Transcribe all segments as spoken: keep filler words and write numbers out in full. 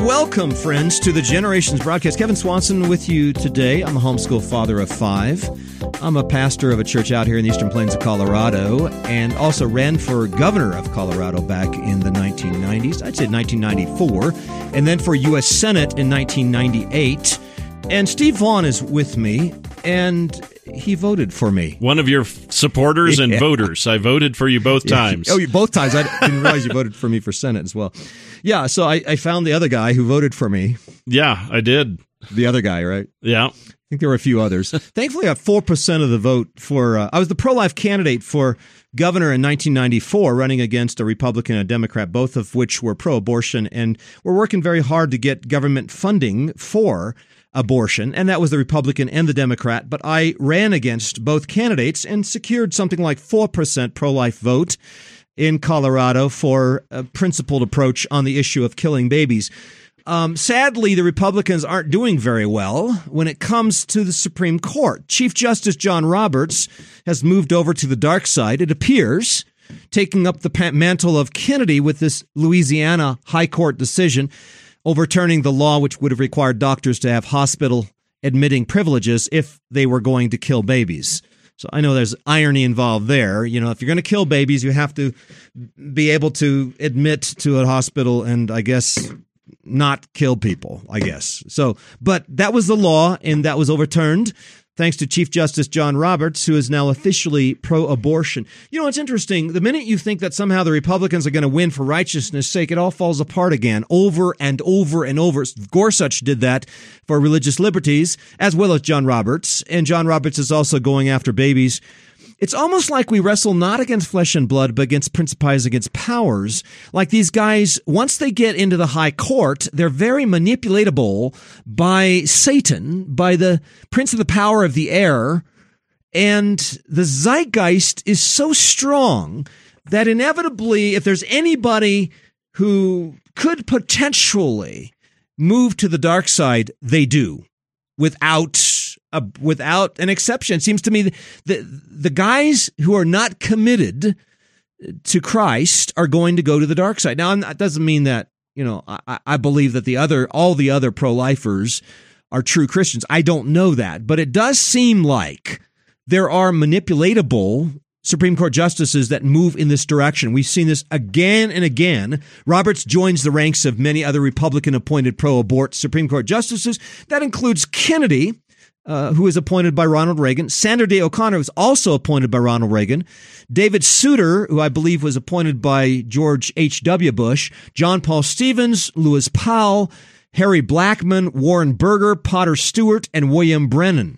Welcome, friends, to the Generations broadcast. Kevin Swanson with you today. I'm a homeschool father of five. I'm a pastor of a church out here in the Eastern Plains of Colorado, and also ran for governor of Colorado back in the nineteen nineties. I'd say nineteen ninety-four, and then for U S Senate in nineteen ninety-eight. And Steve Vaughn is with me, and he voted for me. One of your supporters and yeah. voters. I voted for you both times. Oh, you both times. I didn't realize you voted for me for Senate as well. Yeah, so I, I found the other guy who voted for me. Yeah, I did. The other guy, right? Yeah. I think there were a few others. Thankfully, I got four percent of the vote for, uh, I was the pro-life candidate for governor in nineteen ninety-four, running against a Republican and a Democrat, both of which were pro-abortion, and we're working very hard to get government funding for abortion, and that was the Republican and the Democrat, but I ran against both candidates and secured something like four percent pro-life vote in Colorado for a principled approach on the issue of killing babies. Um, sadly, the Republicans aren't doing very well when it comes to the Supreme Court. Chief Justice John Roberts has moved over to the dark side, it appears, taking up the mantle of Kennedy with this Louisiana High Court decision, overturning the law which would have required doctors to have hospital admitting privileges if they were going to kill babies. So I know there's irony involved there. You know, if you're going to kill babies, you have to be able to admit to a hospital and, I guess, not kill people, I guess. So, but that was the law, and that was overturned thanks to Chief Justice John Roberts, who is now officially pro-abortion. You know, it's interesting. The minute you think that somehow the Republicans are going to win for righteousness' sake, it all falls apart again, over and over and over. Gorsuch did that for religious liberties, as well as John Roberts. And John Roberts is also going after babies. It's almost like we wrestle not against flesh and blood, but against principalities, against powers. Like these guys, once they get into the high court, they're very manipulatable by Satan, by the prince of the power of the air. And the zeitgeist is so strong that inevitably, if there's anybody who could potentially move to the dark side, they do, without Uh, without an exception. It seems to me that the guys who are not committed to Christ are going to go to the dark side. Now, that doesn't mean that, you know, I, I believe that the other, all the other pro-lifers are true Christians. I don't know that, but it does seem like there are manipulatable Supreme Court justices that move in this direction. We've seen this again and again. Roberts joins the ranks of many other Republican-appointed pro-abort Supreme Court justices. That includes Kennedy, Uh, who was appointed by Ronald Reagan. Sandra Day O'Connor was also appointed by Ronald Reagan. David Souter, who I believe was appointed by George H W. Bush. John Paul Stevens, Lewis Powell, Harry Blackmun, Warren Burger, Potter Stewart, and William Brennan.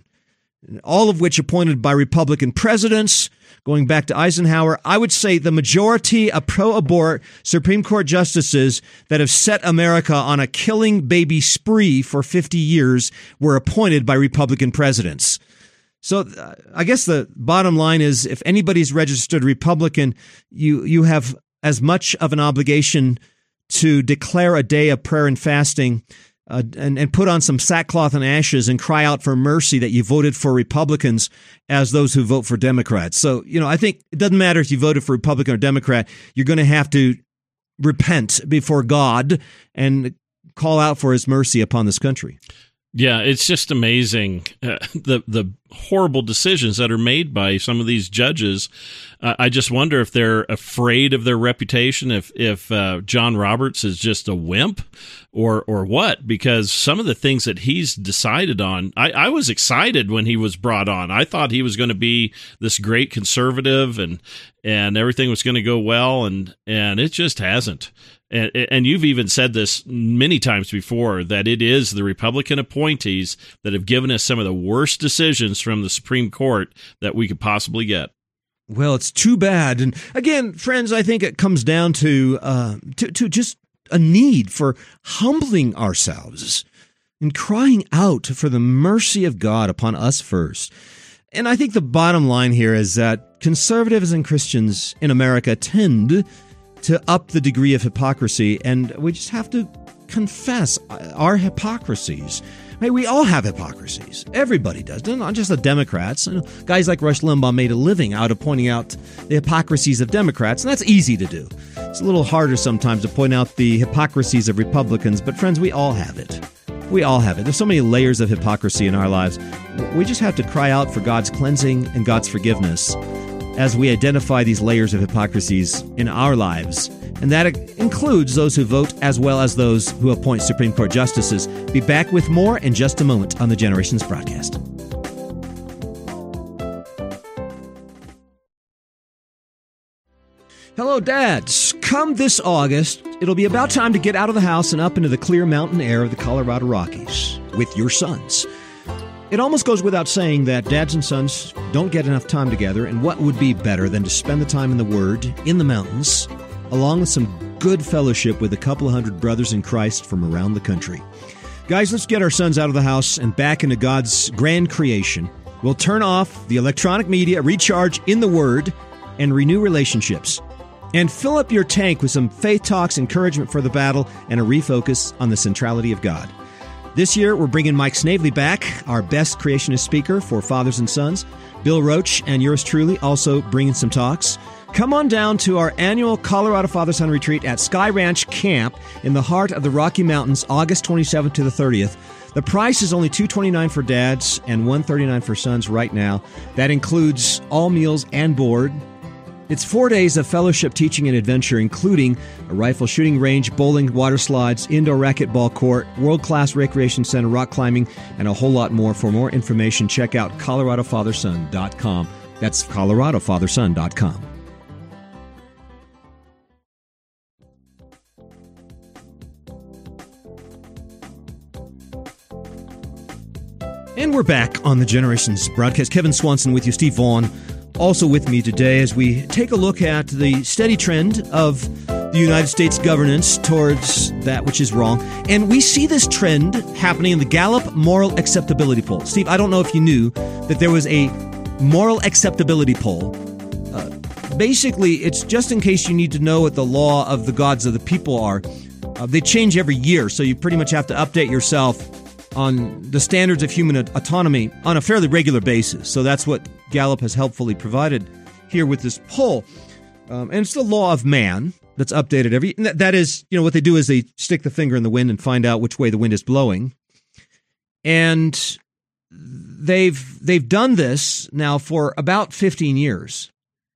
All of which appointed by Republican presidents, going back to Eisenhower. I would say the majority of pro-abort Supreme Court justices that have set America on a killing baby spree for fifty years were appointed by Republican presidents. So uh, I guess the bottom line is, if anybody's registered Republican, you you have as much of an obligation to declare a day of prayer and fasting Uh, and, and put on some sackcloth and ashes and cry out for mercy that you voted for Republicans as those who vote for Democrats. So, you know, I think it doesn't matter if you voted for Republican or Democrat, you're going to have to repent before God and call out for his mercy upon this country. Yeah, it's just amazing, uh, the the horrible decisions that are made by some of these judges. Uh, I just wonder if they're afraid of their reputation, if if uh, John Roberts is just a wimp or or what, because some of the things that he's decided on, I, I was excited when he was brought on. I thought he was going to be this great conservative and and everything was going to go well, and, and it just hasn't. And, and you've even said this many times before, that it is the Republican appointees that have given us some of the worst decisions from the Supreme Court that we could possibly get. Well, it's too bad. And again, friends, I think it comes down to uh, to, to just a need for humbling ourselves and crying out for the mercy of God upon us first. And I think the bottom line here is that conservatives and Christians in America tend to up the degree of hypocrisy, and we just have to confess our hypocrisies. Right? We all have hypocrisies. Everybody does, not just the Democrats. You know, guys like Rush Limbaugh made a living out of pointing out the hypocrisies of Democrats, and that's easy to do. It's a little harder sometimes to point out the hypocrisies of Republicans, but friends, we all have it. We all have it. There's so many layers of hypocrisy in our lives. We just have to cry out for God's cleansing and God's forgiveness as we identify these layers of hypocrisies in our lives. And that includes those who vote as well as those who appoint Supreme Court justices. Be back with more in just a moment on the Generations broadcast. Hello, dads. Come this August, it'll be about time to get out of the house and up into the clear mountain air of the Colorado Rockies with your sons. It almost goes without saying that dads and sons don't get enough time together, and what would be better than to spend the time in the Word, in the mountains, along with some good fellowship with a couple of hundred brothers in Christ from around the country. Guys, let's get our sons out of the house and back into God's grand creation. We'll turn off the electronic media, recharge in the Word, and renew relationships. And fill up your tank with some faith talks, encouragement for the battle, and a refocus on the centrality of God. This year, we're bringing Mike Snavely back, our best creationist speaker for fathers and sons. Bill Roach and yours truly also bringing some talks. Come on down to our annual Colorado Father-Son Retreat at Sky Ranch Camp in the heart of the Rocky Mountains, August twenty-seventh to the thirtieth. The price is only two hundred twenty-nine dollars for dads and one hundred thirty-nine dollars for sons right now. That includes all meals and board. It's four days of fellowship, teaching, and adventure, including a rifle shooting range, bowling, water slides, indoor racquetball court, world-class recreation center, rock climbing, and a whole lot more. For more information, check out colorado father son dot com. That's colorado father son dot com. And we're back on the Generations broadcast. Kevin Swanson with you, Steve Vaughn also with me today as we take a look at the steady trend of the United States governance towards that which is wrong. And we see this trend happening in the Gallup Moral Acceptability Poll. Steve, I don't know if you knew that there was a moral acceptability poll. Uh, basically, it's just in case you need to know what the law of the gods of the people are. Uh, they change every year, so you pretty much have to update yourself on the standards of human autonomy on a fairly regular basis. So that's what Gallup has helpfully provided here with this poll. Um, and it's the law of man that's updated every... That, that is, you know, what they do is they stick the finger in the wind and find out which way the wind is blowing. And they've they've done this now for about fifteen years.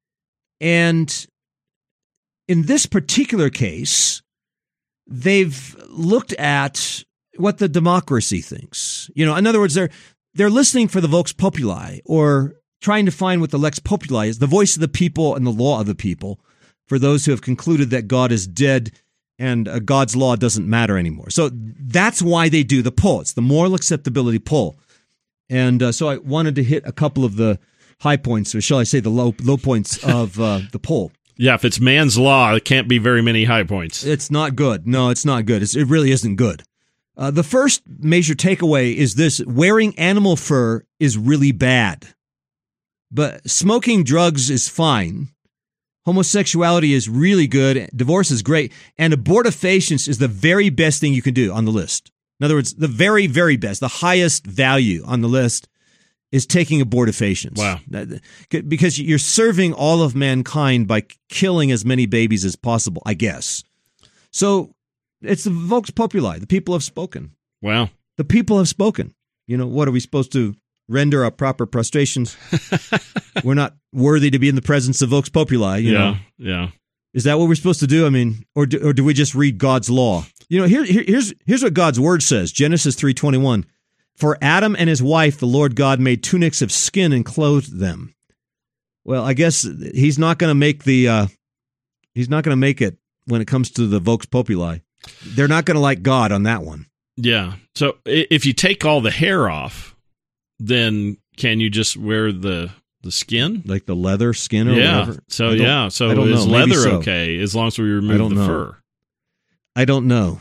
And in this particular case, they've looked at what the democracy thinks. You know, in other words, they're they're listening for the vox populi, or trying to find what the lex populi is, the voice of the people and the law of the people, for those who have concluded that God is dead and uh, God's law doesn't matter anymore. So that's why they do the poll. It's the moral acceptability poll. And uh, so I wanted to hit a couple of the high points, or shall I say the low low points of uh, the poll. Yeah, if it's man's law, it can't be very many high points. It's not good. No, it's not good. It's, it really isn't good. Uh, the first major takeaway is this: wearing animal fur is really bad. But smoking drugs is fine. Homosexuality is really good. Divorce is great. And abortifacients is the very best thing you can do on the list. In other words, the very, very best, the highest value on the list is taking abortifacients. Wow. Because you're serving all of mankind by killing as many babies as possible, I guess. So it's the vox populi. The people have spoken. Wow. The people have spoken. You know, what are we supposed to render our proper prostrations? We're not worthy to be in the presence of vox populi. You yeah, know? yeah. Is that what we're supposed to do? I mean, or do, or do we just read God's law? You know, here, here here's here's what God's word says. Genesis three twenty-one. For Adam and his wife, the Lord God made tunics of skin and clothed them. Well, I guess he's not going to make the uh, he's not going to make it when it comes to the vox populi. They're not going to like God on that one. Yeah. So if you take all the hair off, then can you just wear the the skin, like the leather skin, or yeah. whatever? So yeah. So is know. leather so. okay as long as we remove the know. fur? I don't know.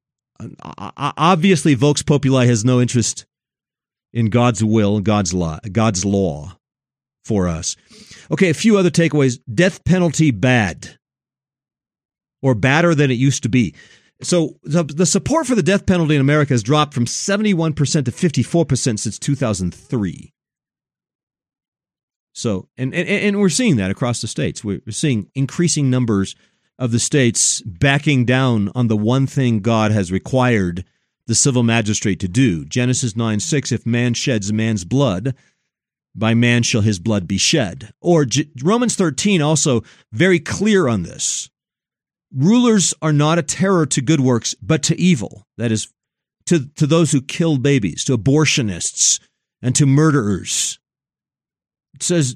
Obviously, vox populi has no interest in God's will, God's law, God's law for us. Okay, a few other takeaways. Death penalty bad, or badder than it used to be. So the, the support for the death penalty in America has dropped from seventy-one percent to fifty-four percent since two thousand three. So, and, and, and we're seeing that across the states. We're seeing increasing numbers of the states backing down on the one thing God has required the civil magistrate to do. Genesis nine six, if man sheds man's blood, by man shall his blood be shed. Or G- Romans thirteen, also very clear on this. Rulers are not a terror to good works, but to evil. That is, to, to those who kill babies, to abortionists, and to murderers. It says,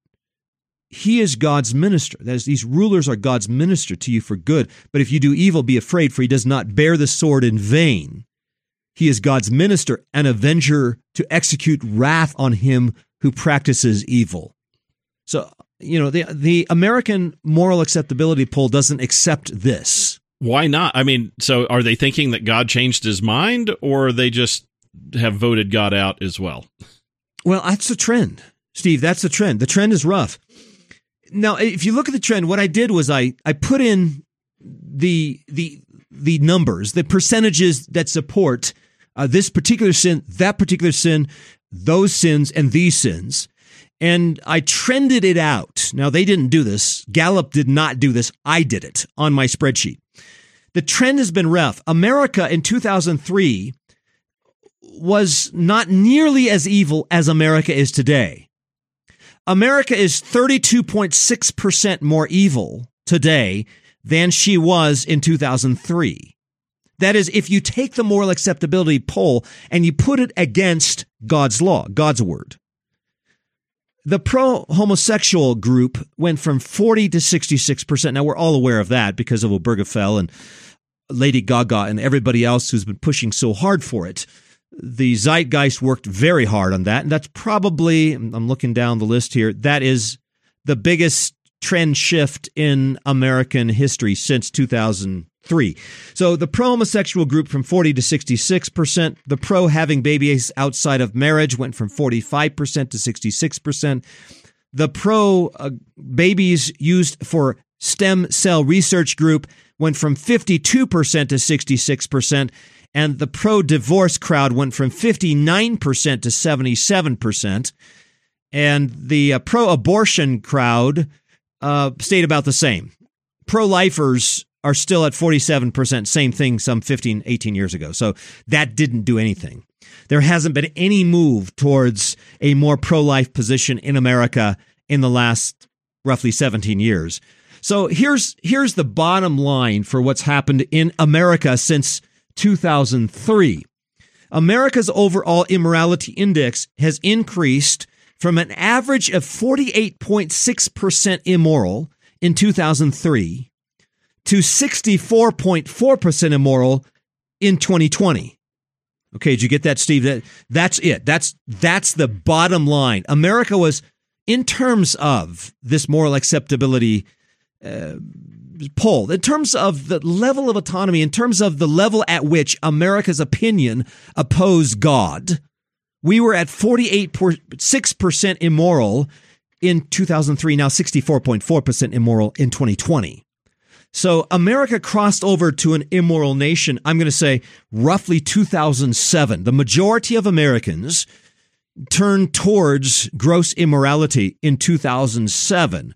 he is God's minister. That is, these rulers are God's minister to you for good. But if you do evil, be afraid, for he does not bear the sword in vain. He is God's minister, an avenger to execute wrath on him who practices evil. So, you know, the the American moral acceptability poll doesn't accept this. Why not? I mean, so are they thinking that God changed his mind, or they just have voted God out as well? Well, that's the trend, Steve. That's the trend. The trend is rough. Now, if you look at the trend, what I did was I, I put in the the the numbers, the percentages that support uh, this particular sin, that particular sin, those sins, and these sins. And I trended it out. Now, they didn't do this. Gallup did not do this. I did it on my spreadsheet. The trend has been rough. America in two thousand three was not nearly as evil as America is today. America is thirty-two point six percent more evil today than she was in two thousand three. That is, if you take the moral acceptability poll and you put it against God's law, God's word. The pro-homosexual group went from forty to sixty-six percent. Now, we're all aware of that because of Obergefell and Lady Gaga and everybody else who's been pushing so hard for it. The Zeitgeist worked very hard on that, and that's probably, I'm looking down the list here, that is the biggest trend shift in American history since two thousand three. So the pro-homosexual group from forty to sixty-six percent. The pro-having babies outside of marriage went from forty-five percent to sixty-six percent. The pro-babies used for stem cell research group went from fifty-two percent to sixty-six percent. And the pro-divorce crowd went from fifty-nine percent to seventy-seven percent. And the uh, pro-abortion crowd uh, stayed about the same. Pro-lifers are still at forty-seven percent, same thing some fifteen, eighteen years ago. So that didn't do anything. There hasn't been any move towards a more pro-life position in America in the last roughly seventeen years. So here's here's the bottom line for what's happened in America since two thousand three. America's overall immorality index has increased from an average of forty-eight point six percent immoral in two thousand three to sixty-four point four percent immoral in twenty twenty. Okay, did you get that, Steve? That that's it. That's that's the bottom line. America was, in terms of this moral acceptability uh, poll, in terms of the level of autonomy, in terms of the level at which America's opinion opposed God, we were at forty-eight point six percent immoral in two thousand three, now sixty-four point four percent immoral in twenty twenty. So America crossed over to an immoral nation, I'm going to say, roughly two thousand seven. The majority of Americans turned towards gross immorality in two thousand seven.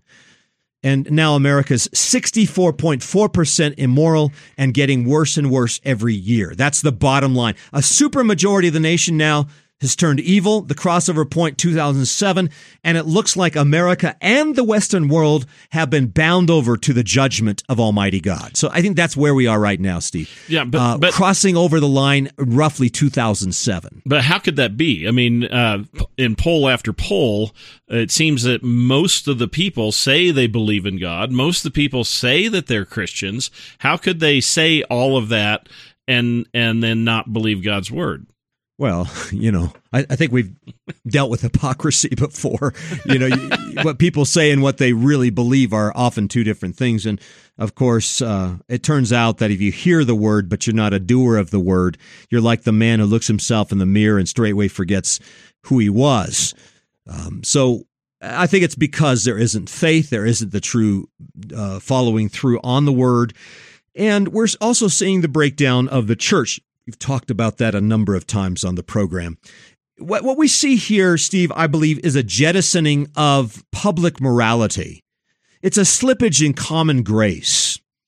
And now America's sixty-four point four percent immoral and getting worse and worse every year. That's the bottom line. A supermajority of the nation now has turned evil, the crossover point two thousand seven, and it looks like America and the Western world have been bound over to the judgment of Almighty God. So I think that's where we are right now, Steve. Yeah, but, uh, but crossing over the line roughly two thousand seven. But how could that be? I mean, uh, in poll after poll, it seems that most of the people say they believe in God. Most of the people say that they're Christians. How could they say all of that and and then not believe God's word? Well, you know, I, I think we've dealt with hypocrisy before. You know, you, what people say and what they really believe are often two different things. And of course, uh, it turns out that if you hear the word, but you're not a doer of the word, you're like the man who looks himself in the mirror and straightway forgets who he was. Um, so I think it's because there isn't faith, there isn't the true uh, following through on the word. And we're also seeing the breakdown of the church. We've talked about that a number of times on the program. What, what we see here, Steve, I believe, is a jettisoning of public morality. It's a slippage in common grace.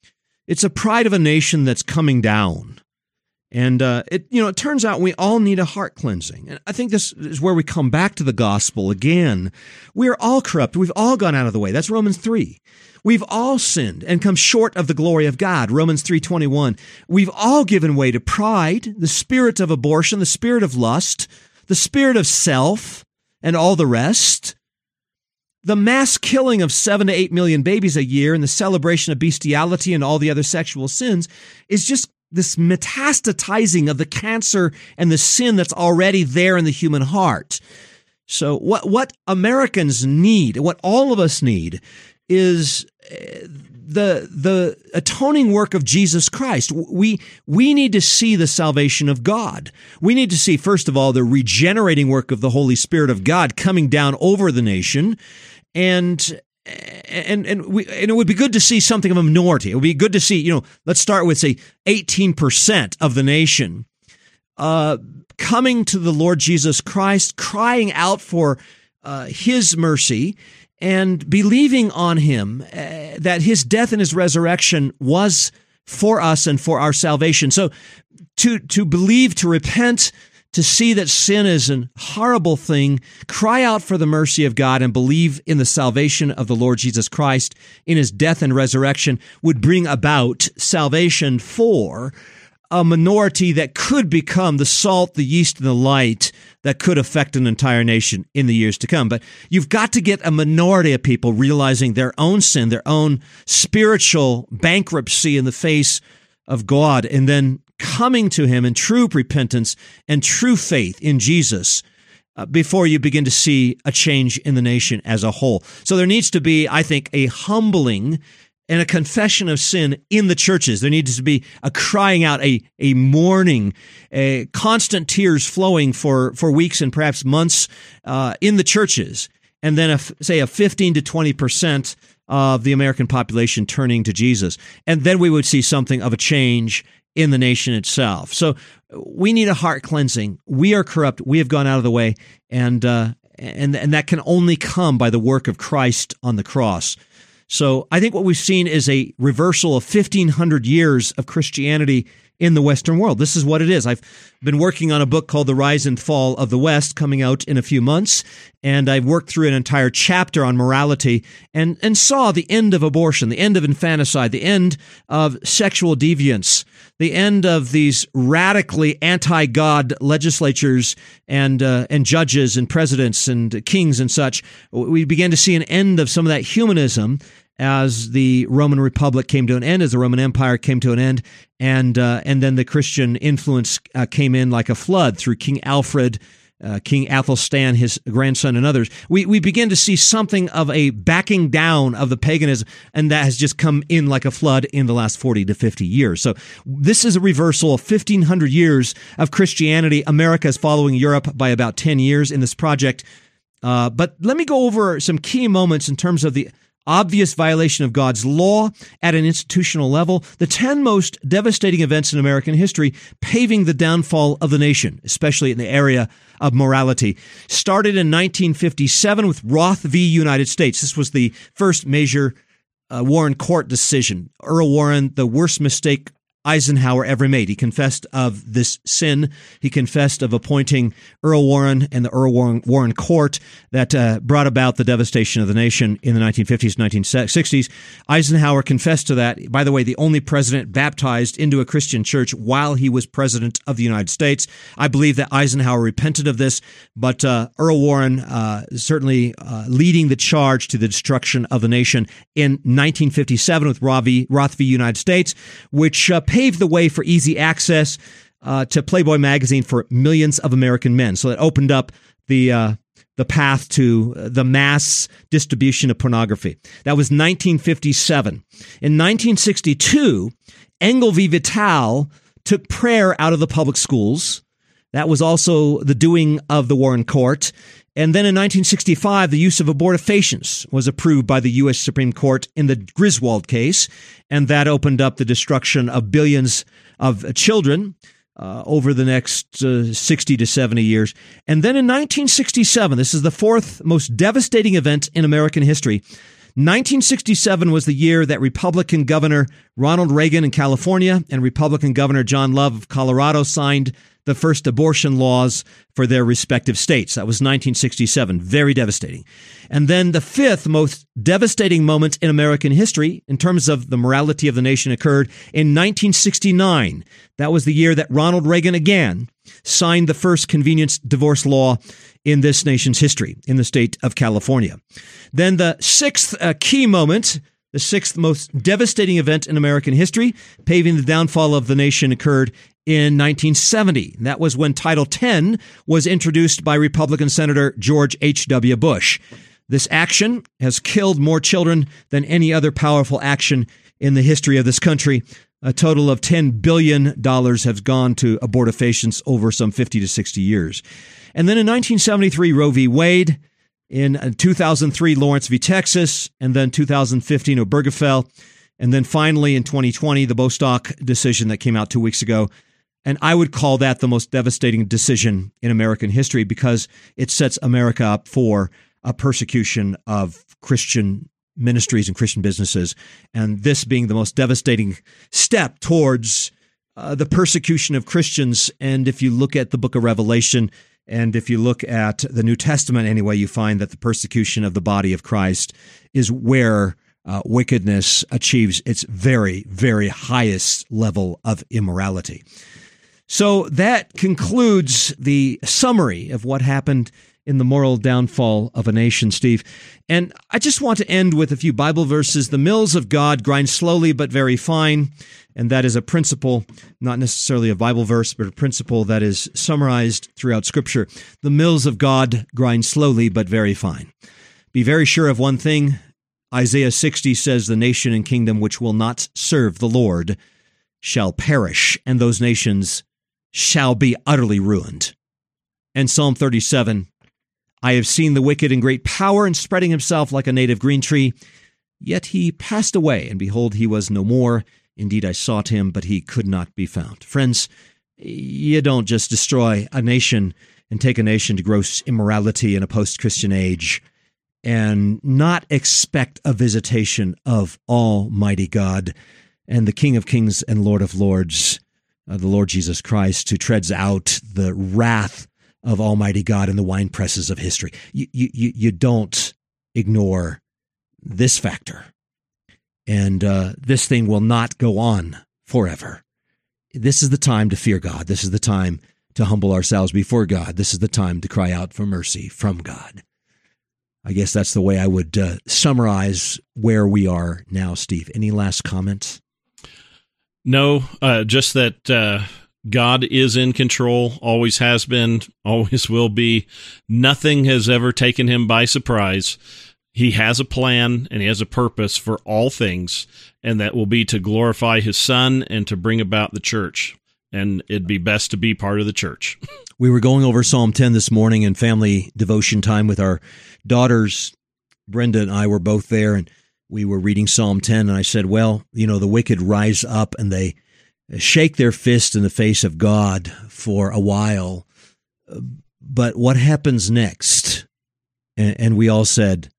It's a pride of a nation that's coming down. And uh, it, you know, it turns out we all need a heart cleansing. And I think this is where we come back to the gospel again. We are all corrupt. We've all gone out of the way. That's Romans three. We've all sinned and come short of the glory of God. Romans three twenty-one. We've all given way to pride, the spirit of abortion, the spirit of lust, the spirit of self, and all the rest. The mass killing of seven to eight million babies a year and the celebration of bestiality and all the other sexual sins is just this metastatizing of the cancer and the sin that's already there in the human heart. So what what Americans need, what all of us need, is the the atoning work of Jesus Christ. We we need to see the salvation of God. We need to see, first of all, the regenerating work of the Holy Spirit of God coming down over the nation, and And and we and it would be good to see something of a minority. It would be good to see, you know, let's start with, say, eighteen percent of the nation uh, coming to the Lord Jesus Christ, crying out for uh, His mercy and believing on Him, uh, that His death and His resurrection was for us and for our salvation. So to to believe, to repent, to see that sin is a horrible thing, cry out for the mercy of God, and believe in the salvation of the Lord Jesus Christ in His death and resurrection would bring about salvation for a minority that could become the salt, the yeast, and the light that could affect an entire nation in the years to come. But you've got to get a minority of people realizing their own sin, their own spiritual bankruptcy in the face of God, and then coming to Him in true repentance and true faith in Jesus uh, before you begin to see a change in the nation as a whole. So there needs to be, I think, a humbling and a confession of sin in the churches. There needs to be a crying out, a a mourning, a constant tears flowing for, for weeks and perhaps months uh, in the churches, and then, a, say, a fifteen to twenty percent of the American population turning to Jesus. And then we would see something of a change in the nation itself. So we need a heart cleansing. We are corrupt. We have gone out of the way, and uh, and and that can only come by the work of Christ on the cross. So I think what we've seen is a reversal of fifteen hundred years of Christianity in the Western world. This is what it is. I've been working on a book called The Rise and Fall of the West, coming out in a few months, and I've worked through an entire chapter on morality and, and saw the end of abortion, the end of infanticide, the end of sexual deviance, the end of these radically anti-God legislatures and uh, and judges and presidents and kings and such. We began to see an end of some of that humanism as the Roman Republic came to an end, as the Roman Empire came to an end, and uh, and then the Christian influence uh, came in like a flood through King Alfred, uh, King Athelstan, his grandson, and others. We we begin to see something of a backing down of the paganism, and that has just come in like a flood in the last forty to fifty years. So this is a reversal of fifteen hundred years of Christianity. America is following Europe by about ten years in this project. Uh, but let me go over some key moments in terms of the obvious violation of God's law at an institutional level, the ten most devastating events in American history paving the downfall of the nation, especially in the area of morality. Started in nineteen fifty-seven with Roth v. United States. This was the first major uh, Warren Court decision. Earl Warren, the worst mistake Eisenhower ever made. He confessed of this sin. He confessed of appointing Earl Warren and the Earl Warren, Warren Court that uh, brought about the devastation of the nation in the nineteen fifties, nineteen sixties. Eisenhower confessed to that. By the way, the only president baptized into a Christian church while he was president of the United States. I believe that Eisenhower repented of this, but uh, Earl Warren uh, certainly uh, leading the charge to the destruction of the nation in nineteen fifty-seven with Roth v. Roth v. United States, which uh, paved the way for easy access uh, to Playboy magazine for millions of American men. So it opened up the uh, the path to the mass distribution of pornography. That was nineteen fifty-seven. In nineteen sixty-two, Engel v. Vital took prayer out of the public schools. That was also the doing of the Warren Court. And then in nineteen sixty-five, the use of abortifacients was approved by the U S Supreme Court in the Griswold case, and that opened up the destruction of billions of children uh, over the next uh, sixty to seventy years. And then in nineteen sixty-seven, this is the fourth most devastating event in American history, nineteen sixty-seven was the year that Republican Governor Ronald Reagan in California and Republican Governor John Love of Colorado signed the first abortion laws for their respective states. That was nineteen sixty-seven. Very devastating. And then the fifth most devastating moment in American history in terms of the morality of the nation occurred in nineteen sixty-nine. That was the year that Ronald Reagan again signed the first convenience divorce law in this nation's history, in the state of California. Then the sixth uh, key moment, the sixth most devastating event in American history, paving the downfall of the nation, occurred in nineteen seventy. That was when Title ten was introduced by Republican Senator George H W. Bush. This action has killed more children than any other powerful action in the history of this country. A total of ten billion dollars has gone to abortifacients over some fifty to sixty years. And then in nineteen seventy-three, Roe v. Wade. In two thousand three, Lawrence v. Texas. And then two thousand fifteen, Obergefell. And then finally in twenty twenty, the Bostock decision that came out two weeks ago. And I would call that the most devastating decision in American history because it sets America up for a persecution of Christian ministries and Christian businesses. And this being the most devastating step towards uh, the persecution of Christians. And if you look at the book of Revelation, and if you look at the New Testament anyway, you find that the persecution of the body of Christ is where uh, wickedness achieves its very, very highest level of immorality. So that concludes the summary of what happened in the moral downfall of a nation, Steve. And I just want to end with a few Bible verses. The mills of God grind slowly but very fine. And that is a principle, not necessarily a Bible verse, but a principle that is summarized throughout Scripture. The mills of God grind slowly but very fine. Be very sure of one thing. Isaiah sixty says, the nation and kingdom which will not serve the Lord shall perish, and those nations shall be utterly ruined. And Psalm thirty-seven, I have seen the wicked in great power and spreading himself like a native green tree. Yet he passed away, and behold, he was no more. Indeed, I sought him, but he could not be found. Friends, you don't just destroy a nation and take a nation to gross immorality in a post-Christian age and not expect a visitation of Almighty God and the King of Kings and Lord of Lords, uh, the Lord Jesus Christ, who treads out the wrath of Almighty God in the winepresses of history. You, you, you don't ignore this factor. And uh, this thing will not go on forever. This is the time to fear God. This is the time to humble ourselves before God. This is the time to cry out for mercy from God. I guess that's the way I would uh, summarize where we are now, Steve. Any last comments? No, uh, just that uh, God is in control, always has been, always will be. Nothing has ever taken him by surprise. He has a plan and he has a purpose for all things, and that will be to glorify his Son and to bring about the church. And it'd be best to be part of the church. We were going over Psalm ten this morning in family devotion time with our daughters. Brenda and I were both there, and we were reading Psalm ten, and I said, well, you know, the wicked rise up and they shake their fist in the face of God for a while. But what happens next? And, and we all said,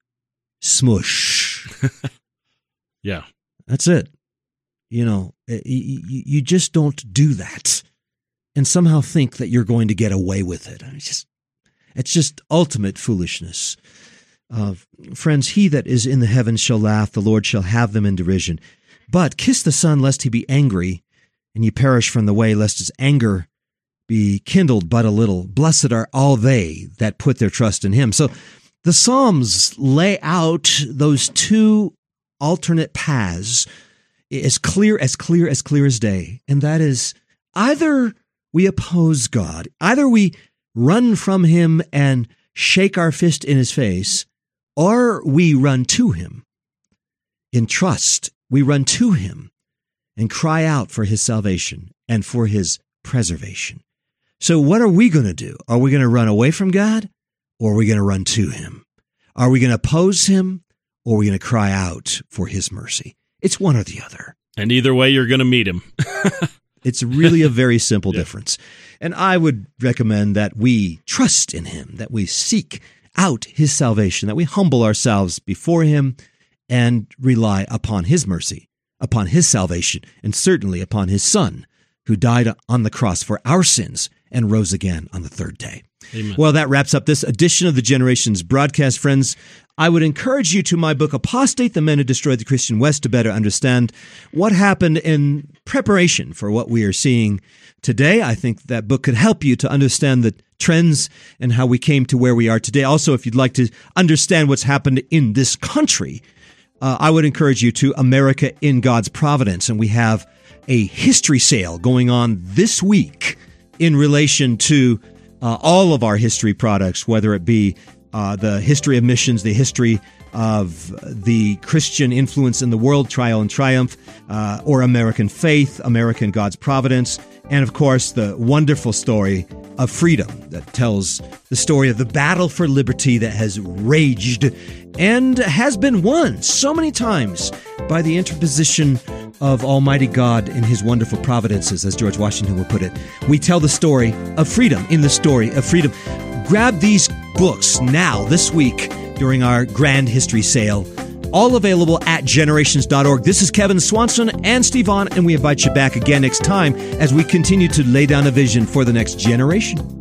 smush. Yeah. That's it. You know, you, you just don't do that and somehow think that you're going to get away with it. It's just, it's just ultimate foolishness. Uh, friends, he that is in the heavens shall laugh, the Lord shall have them in derision. But kiss the Son, lest he be angry, and ye perish from the way, lest his anger be kindled but a little. Blessed are all they that put their trust in him. So the Psalms lay out those two alternate paths as clear, as clear, as clear as day. And that is either we oppose God, either we run from him and shake our fist in his face, or we run to him in trust. We run to him and cry out for his salvation and for his preservation. So what are we going to do? Are we going to run away from God, or are we going to run to him? Are we going to oppose him, or are we going to cry out for his mercy? It's one or the other. And either way, you're going to meet him. It's really a very simple yeah. difference. And I would recommend that we trust in him, that we seek out his salvation, that we humble ourselves before him and rely upon his mercy, upon his salvation, and certainly upon his Son, who died on the cross for our sins and rose again on the third day. Amen. Well, that wraps up this edition of the Generations broadcast, friends. I would encourage you to my book, Apostate, the Men Who Destroyed the Christian West, to better understand what happened in preparation for what we are seeing today. I think that book could help you to understand the trends and how we came to where we are today. Also, if you'd like to understand what's happened in this country, uh, I would encourage you to America in God's Providence. And we have a history sale going on this week in relation to uh, all of our history products, whether it be uh, the history of missions, the history of the Christian influence in the world, Trial and Triumph, uh, or American Faith, American God's Providence, and of course the wonderful story of freedom that tells the story of the battle for liberty that has raged and has been won so many times by the interposition of Almighty God in his wonderful providences, as George Washington would put it. We tell the story of freedom in the story of freedom. Grab these books now, this week, during our grand history sale. All available at generations dot org. This is Kevin Swanson and Steve Vaughn, and we invite you back again next time as we continue to lay down a vision for the next generation.